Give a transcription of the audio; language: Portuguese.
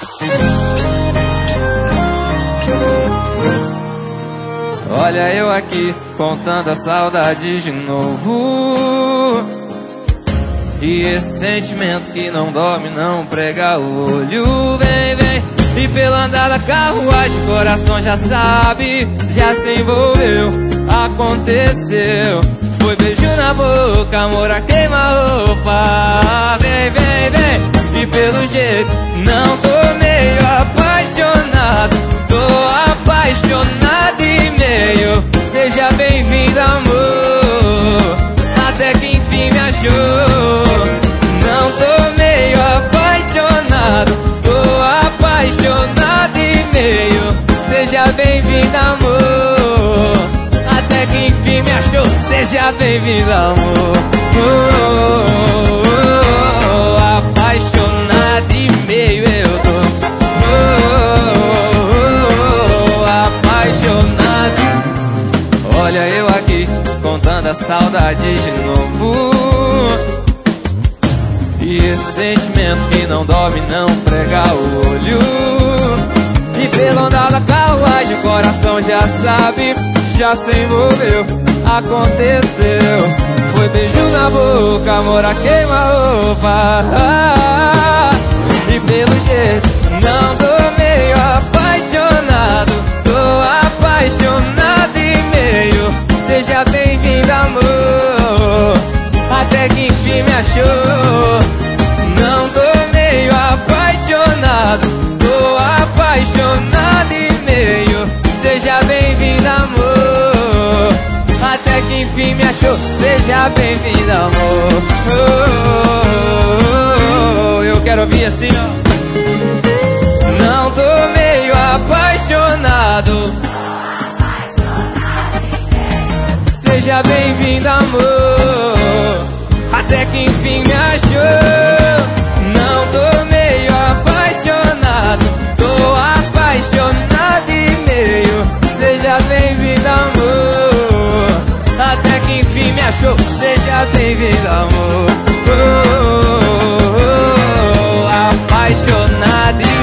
Olha eu aqui, contando a saudade de novo. E esse sentimento que não dorme, não prega o olho. Vem, vem, e pela andar da carruagem, o coração já sabe, já se envolveu, aconteceu. Foi beijo na boca, amor a queima-roupa. Vem, vem, vem, e pelo jeito não tô meio apaixonado, tô apaixonado e meio. Seja bem-vindo, amor, até que enfim me achou. Não tô meio apaixonado, tô apaixonado e meio. Seja bem-vindo, amor, até que enfim me achou. Seja bem-vindo, amor. Apaixonado e meio eu tô. Apaixonado. Olha eu aqui, contando a saudade de novo. E esse sentimento que não dorme, não prega o olho. E pelo andar da carruagem, o coração já sabe, já se envolveu, aconteceu. Foi beijo na boca, amor a queima-roupa. E pelo jeito não tô meio apaixonado, tô apaixonado e meio. Seja bem-vindo, amor, até que enfim me achou. Não tô meio apaixonado, tô apaixonado e meio. Seja bem-vindo, amor, até que enfim me achou. Seja bem-vindo, amor. Eu quero ouvir assim, ó. Não tô meio apaixonado, seja bem-vindo, amor, até que enfim me achou. Não tô meio apaixonado, tô apaixonado e meio. Seja bem-vindo, amor, até que enfim me achou. Seja bem-vindo, amor. Apaixonado e